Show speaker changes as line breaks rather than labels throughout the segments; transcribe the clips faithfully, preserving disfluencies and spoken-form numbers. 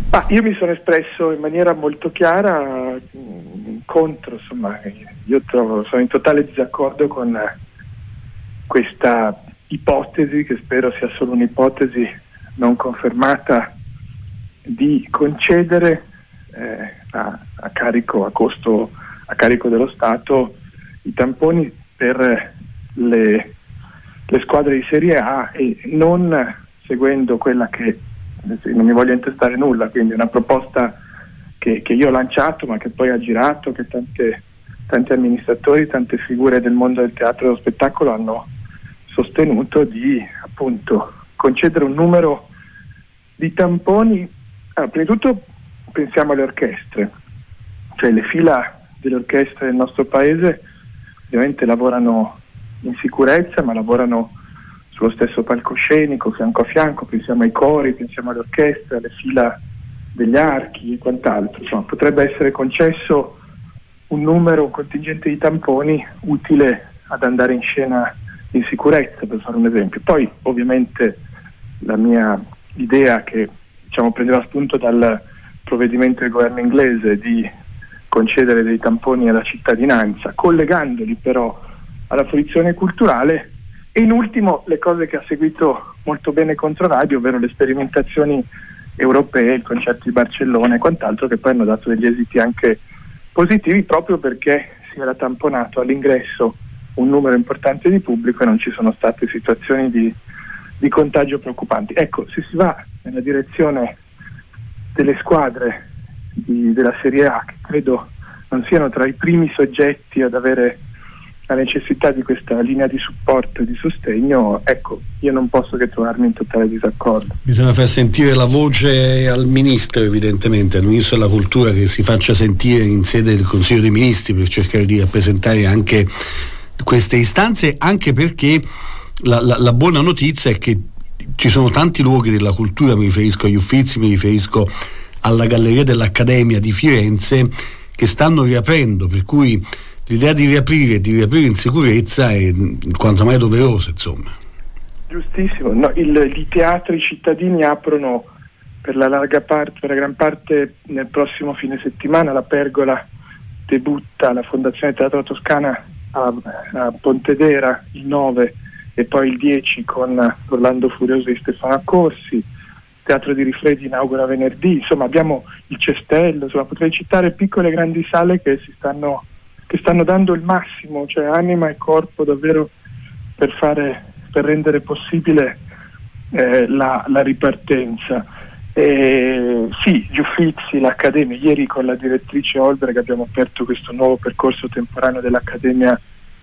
Ma io mi sono espresso in maniera molto chiara mh, contro, insomma, io trovo, sono in totale disaccordo con questa ipotesi, che spero sia solo un'ipotesi non confermata, di concedere eh, a, a carico, a costo, a carico dello Stato i tamponi per le, le squadre di Serie A e non seguendo quella che, non mi voglio intestare nulla, quindi una proposta che, che io ho lanciato ma che poi ha girato, che tante, tanti amministratori, tante figure del mondo del teatro e dello spettacolo hanno sostenuto, di appunto concedere un numero di tamponi. Allora, prima di tutto pensiamo alle orchestre, cioè le fila delle orchestre del nostro paese ovviamente lavorano in sicurezza, ma lavorano sullo stesso palcoscenico, fianco a fianco, pensiamo ai cori, pensiamo alle orchestre, alle fila degli archi e quant'altro. Insomma, potrebbe essere concesso un numero, un contingente di tamponi utile ad andare in scena in sicurezza, per fare un esempio. Poi ovviamente la mia idea, che diciamo prendeva spunto dal provvedimento del governo inglese di concedere dei tamponi alla cittadinanza, collegandoli però alla fruizione culturale, e in ultimo le cose che ha seguito molto bene Controradio, ovvero le sperimentazioni europee, il concerto di Barcellona e quant'altro, che poi hanno dato degli esiti anche positivi, proprio perché si era tamponato all'ingresso un numero importante di pubblico e non ci sono state situazioni di, di contagio preoccupanti. Ecco, se si va nella direzione delle squadre di, della Serie A, che credo non siano tra i primi soggetti ad avere la necessità di questa linea di supporto e di sostegno, ecco, io non posso che trovarmi in totale disaccordo.
Bisogna far sentire la voce al ministro, evidentemente, al ministro della cultura, che si faccia sentire in sede del Consiglio dei Ministri per cercare di rappresentare anche queste istanze, anche perché la, la, la buona notizia è che ci sono tanti luoghi della cultura, mi riferisco agli Uffizi, mi riferisco alla Galleria dell'Accademia di Firenze, che stanno riaprendo, per cui l'idea di riaprire e di riaprire in sicurezza è quanto mai doverosa, insomma.
Giustissimo, no, il, i teatri cittadini aprono per la larga parte, per la gran parte nel prossimo fine settimana. La Pergola debutta, la Fondazione Teatro Toscana a, a Pontedera il nove e poi il dieci con Orlando Furioso di Stefano Accorsi. Teatro di Rifredi inaugura venerdì, insomma abbiamo il Cestello, insomma potrei citare piccole e grandi sale che si stanno che stanno dando il massimo, cioè anima e corpo davvero per fare, per rendere possibile eh, la, la ripartenza. E, sì, gli Uffizi, l'Accademia, ieri con la direttrice Olberg abbiamo aperto questo nuovo percorso temporaneo dell'Accademia,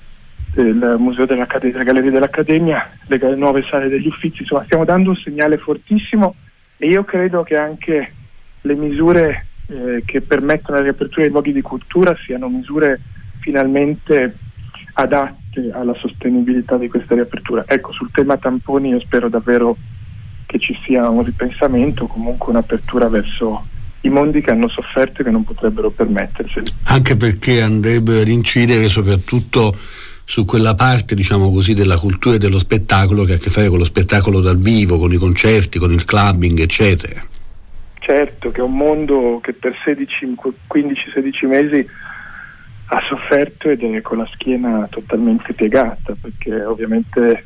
del Museo dell'Accademia, della Galleria dell'Accademia, le nuove sale degli Uffizi, insomma stiamo dando un segnale fortissimo, e io credo che anche le misure eh, che permettono la riapertura dei luoghi di cultura siano misure finalmente adatte alla sostenibilità di questa riapertura. Ecco, sul tema tamponi io spero davvero che ci sia un ripensamento, comunque un'apertura verso i mondi che hanno sofferto e che non potrebbero permetterseli.
Anche perché andrebbero ad incidere soprattutto su quella parte, diciamo così, della cultura e dello spettacolo che ha a che fare con lo spettacolo dal vivo, con i concerti, con il clubbing, eccetera.
Certo, che è un mondo che per sedici, quindici sedici mesi ha sofferto ed è con la schiena totalmente piegata, perché ovviamente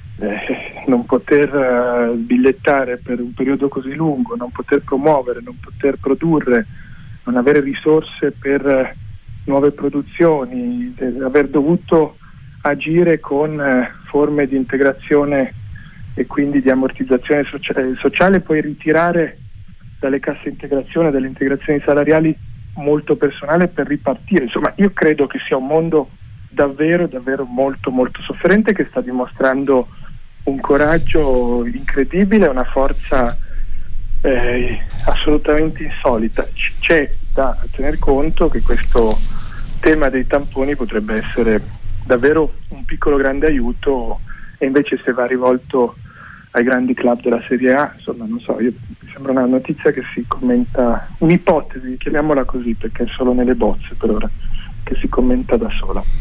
eh, non poter uh, bigliettare per un periodo così lungo, non poter promuovere, non poter produrre, non avere risorse per uh, nuove produzioni, eh, aver dovuto agire con uh, forme di integrazione e quindi di ammortizzazione sociale, sociale poi ritirare dalle casse integrazione, dalle integrazioni salariali molto personale per ripartire. Insomma, io credo che sia un mondo davvero davvero molto molto sofferente, che sta dimostrando un coraggio incredibile, una forza eh, assolutamente insolita. C- c'è da tener conto che questo tema dei tamponi potrebbe essere davvero un piccolo grande aiuto, e invece se va rivolto ai grandi club della Serie A, insomma non so, io, mi sembra una notizia che si commenta, un'ipotesi, chiamiamola così perché è solo nelle bozze per ora, che si commenta da sola.